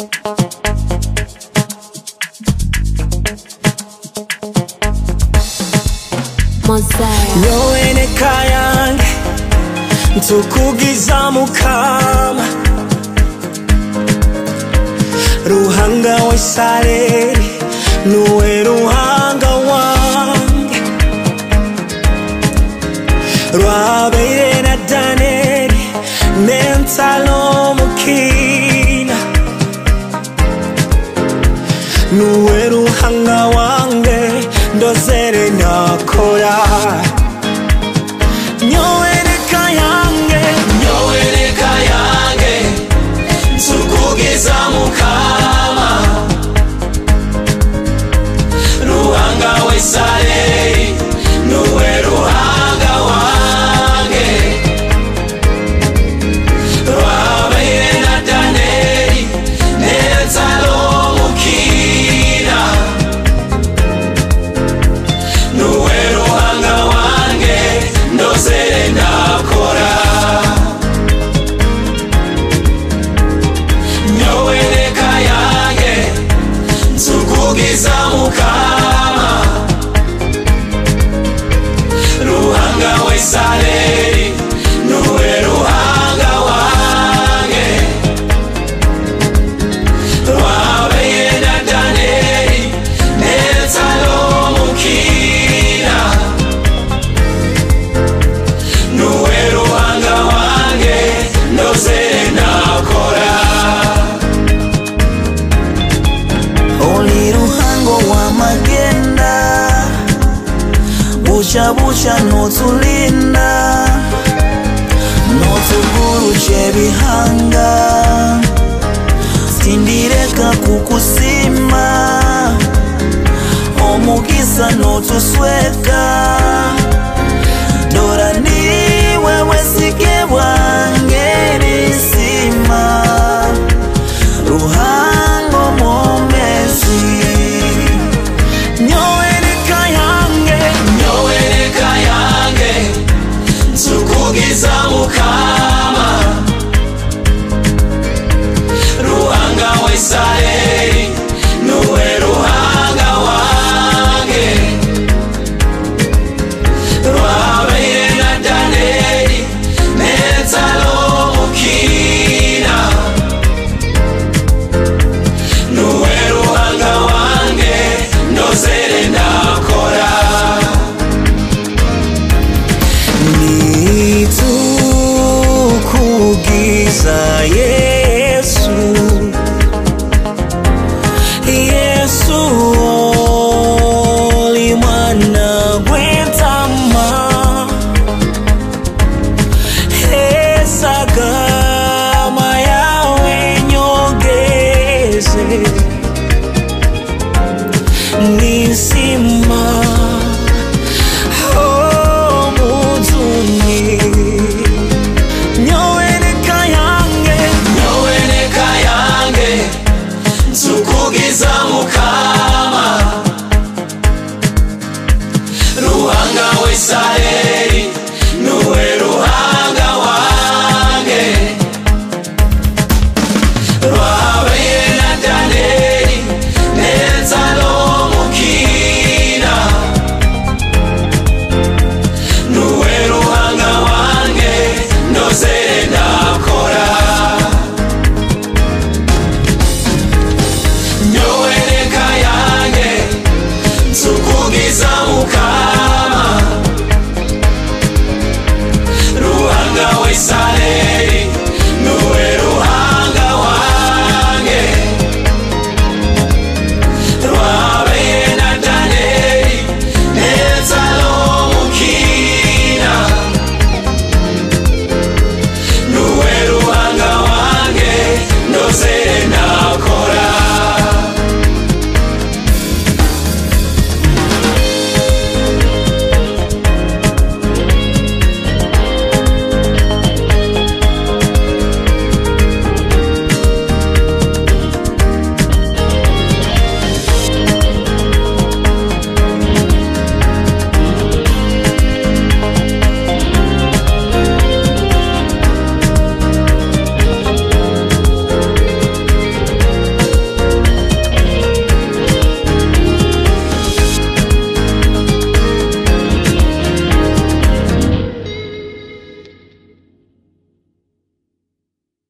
Nyowe neka yange ntukugiza mukama Ruhanga wa Isirayeli nuwe ruhanga wange Rwabeire na Daniyeli nensalo mukina nuwe ruhanga wange ndozere nakora Nyowe neka yange ntukugiza mukama Ruhanga wa Isirayeli nuwe ruhanga wange Rwabeire na Daniyeli nensalo mukina nuwe ruhanga wange ndozere nakora Nyowe neka yange ntukugiza mukama Ruhanga wa Isirayeli nuwe ruhanga wange Rwabeire na Daniyeli nensalo mukina nuwe ruhanga wange ndozere nakora Oli ruhango wa magenda Busha busha notulinda Notuguruje bihanga Sindireka kukusima Omugisa notusweka